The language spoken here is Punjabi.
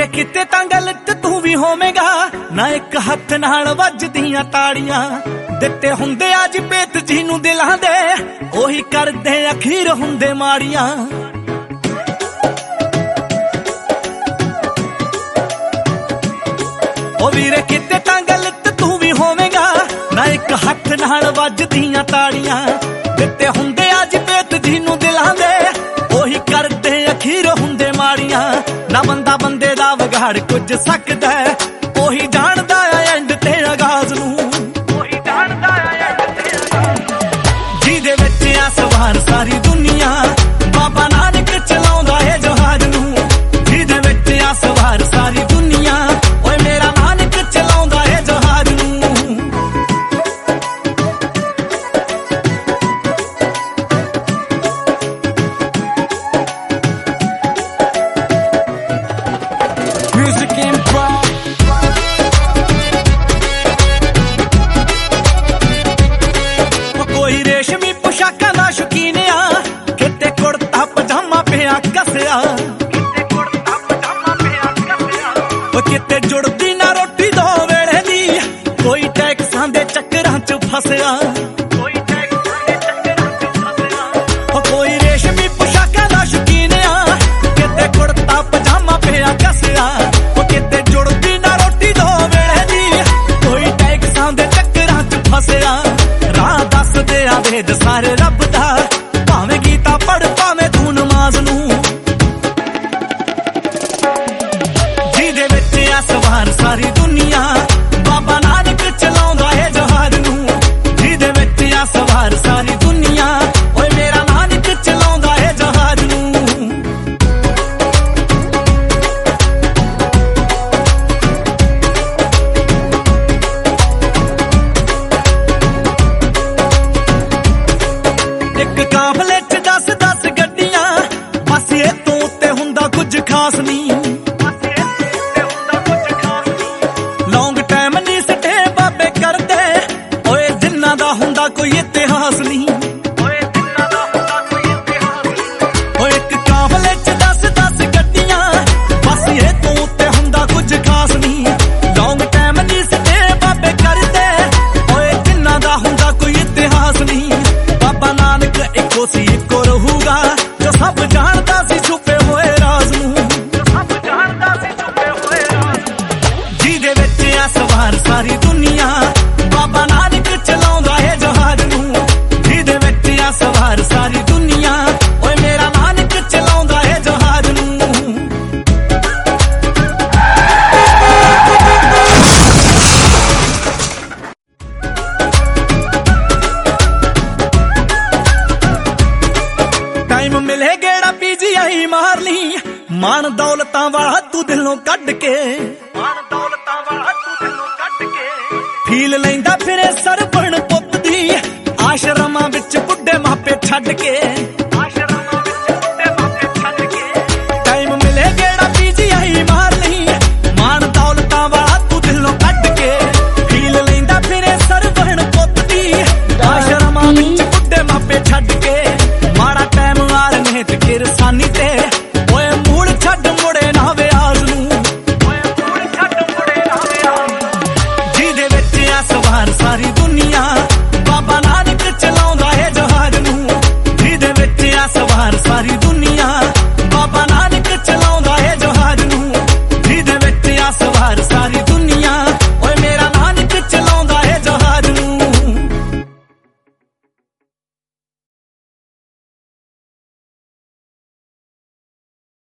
ਵੀਰੇ ਕਿਤੇ ਤਾਂ ਗਲਤ ਤੂੰ ਵੀ ਹੋਵੇਂਗਾ ਨਾ, ਇੱਕ ਹੱਥ ਨਾਲ ਵੱਜਦੀਆਂ ਤਾੜੀਆਂ। ਦਿੱਤੇ ਹੁੰਦੇ ਅੱਜ ਪੇਤ ਜੀ ਨੂੰ ਦਿਲਾਂ ਦੇ, ਉਹੀ ਕਰਦੇ ਅਖੀਰ ਹੁੰਦੇ ਮਾੜੀਆਂ। ਉਹ ਵੀਰੇ ਕਿਤੇ ਤਾਂ ਗਲਤ ਤੂੰ ਵੀ ਹੋਵੇਂਗਾ ਨਾ, ਇੱਕ ਹੱਥ ਨਾਲ ਵੱਜਦੀਆਂ ਤਾੜੀਆਂ। ਦਿੱਤੇ ਹੁੰਦੇ ਅੱਜ ਪੇਤ ਜੀ ਨੂੰ ਦਿਲਾਂ ਦੇ, ਉਹੀ ਕਰਦੇ ਅਖੀਰ ਹੁੰਦੇ ਮਾੜੀਆਂ। ਨਾ ਬੰਦਾ ਬੰਦੇ ਦਾ ਵਿਗਾੜ ਕੁਝ ਸਕਦਾ, ਉਹੀ ਜਾਣਦਾ ਆ ਐਂਡ ਤੇ ਆਗਾਜ਼ ਨੂੰ। ਉਹੀ ਜਾਣਦਾ ਆ ਐਂਡ ਤੇ ਆਗਾਜ਼। ਜਿਹਦੇ ਵਿੱਚ ਆ ਸਵਾਰ ਸਾਰੀ ਦੁਨੀਆ, ਬਾਬਾ ਨਾਨਕ ਚਲਾਉਂਦਾ ਏ ਜਹਾਜ਼ ਨੂੰ। ਜਿਹਦੇ ਵਿੱਚ ਆ ਸਵਾਰ ਸਾਰੀ ਦੁਨੀਆ, ਓਏ ਮੇਰਾ ਨਾਨਕ ਚਲਾਉਂਦਾ ਏ ਜਹਾਜ਼ ਨੂੰ। ਕੋਈ ਰੇਸ਼ਮੀ ਪੁਸ਼ਾਕਾਂ ਦਾ ਸ਼ੌਕੀਨ ਆ, ਕਿਤੇ ਕੁੜਤਾ ਪਜਾਮਾ ਪਿਆ ਕੱਸਿਆ। ਕਿਤੇ ਜੁੜਦੀ ਨਾ ਰੋਟੀ ਦੋ ਵੇਲੇ ਦੀ, ਕੋਈ ਟੈਕਸਾਂ ਦੇ ਚੱਕਰਾਂ ਚ ਫਸਿਆ। ਕੋਈ ਰੇਸ਼ਮੀ ਪੁਸ਼ਾਕਾਂ ਦਾ ਸ਼ੌਕੀਨ ਆ, ਕਿਤੇ ਕੁੜਤਾ ਪਜਾਮਾ ਪਿਆ ਕੱਸਿਆ। ਕਿਤੇ ਜੁੜਦੀ ਨਾ ਰੋਟੀ ਦੋ ਵੇਲੇ ਦੀ, ਕੋਈ ਟੈਕਸਾਂ ਦੇ ਚੱਕਰਾਂ ਚ ਫਸਿਆ। ਰਾਹ ਦੱਸਦੇ ਆ ਵੇਦ ਸਾਰੇ ਰੱਬ ਦਾ, ਭਾਵੇਂ ਗੀਤਾ ਪੜ੍ਹ ਭਾਵੇਂ ਤੂੰ ਨਮਾਜ਼ ਨੂੰ। ਜਿਹਦੇ ਵਿੱਚ ਆ ਸਵਾਰ ਸਾਰੀ ਦੁਨੀਆ, ਬਾਬਾ ਨਾਨਕ ਚਲਾਉਂਦਾ ਏ ਜਹਾਜ਼ ਨੂੰ। ਜਿਹਦੇ ਵਿੱਚ ਆ ਸਵਾਰ ਸਾਰੀ ਦੁਨੀਆ, ਓਏ ਮੇਰਾ ਨਾਨਕ ਚਲਾਉਂਦਾ ਏ ਜਹਾਜ਼ ਨੂੰ। ਇੱਕ ਕਾਫਲੇ ਚ 10-10 ਗੱਡੀਆਂ, ਬਸ ਇਹ ਤੋਂ ਉੱਤੇ ਹੁੰਦਾ ਕੁਝ ਖਾਸ ਨਹੀਂ। ਲੌਂਗ ਟਾਈਮ ਨਹੀਂ ਸਟੇ ਬਾਬੇ ਕਰਦੇ, ਓਏ ਜਿੰਨਾਂ ਦਾ ਹੁੰਦਾ ਕੋਈ ਇਤਿਹਾਸ ਨਹੀਂ। ਓਏ ਇੱਕ ਕਾਫਲੇ ਚ 10-10 ਗੱਡੀਆਂ, ਬਸ ਇਹ ਤੋਂ ਉੱਤੇ ਹੁੰਦਾ ਕੁਝ ਖਾਸ ਨਹੀਂ। ਲੌਂਗ ਟਾਈਮ ਨਹੀਂ ਸਟੇ ਬਾਬੇ ਕਰਦੇ, ਓਏ ਜਿੰਨਾਂ ਦਾ ਹੁੰਦਾ ਕੋਈ ਇਤਿਹਾਸ ਨਹੀਂ। ਬਾਬਾ ਨਾਨਕ ਇੱਕੋ ਸੀ ਇੱਕੋ ਰਹੂਗਾ, ਜੋ ਸਭ ਜਾਣਦਾ ਸੀ ਛੁਪੇ ਹੋਏ ਰਾਜ਼ ਨੂੰ। ਜਿਹਦੇ ਵਿੱਚ ਆ ਸਵਾਰ ਸਾਰੀ ਦੁਨੀਆ, ਬਾਬਾ ਨਾਨਕ ਚਲਾਉਂਦਾ ਏ ਜਹਾਜ਼ ਨੂੰ। ਜਿਹਦੇ ਵਿੱਚ ਆ ਸਵਾਰ ਸਾਰੀ ਦੁਨੀਆ, ਓਏ ਮੇਰਾ ਨਾਨਕ ਚਲਾਉਂਦਾ ਏ ਜਹਾਜ਼ ਨੂੰ। ਟਾਈਮ ਮਿਲੇ ਗੇੜਾ ਪੀਜੀਆਈ ਮਾਰ ਲਈ, ਮਾਣ ਦੌਲਤਾਂ ਵਾਲਾ ਤੂੰ ਦਿਲੋਂ ਕੱਢ ਕੇ। ਫੀਲ ਲੈਂਦਾ ਫਿਰੇ ਸਰਪਣ ਪੁੱਤ ਦੀ, ਆਸ਼ਰਮਾਂ ਵਿੱਚ ਬੁੱਢੇ ਮਾਪੇ ਛੱਡ ਕੇ।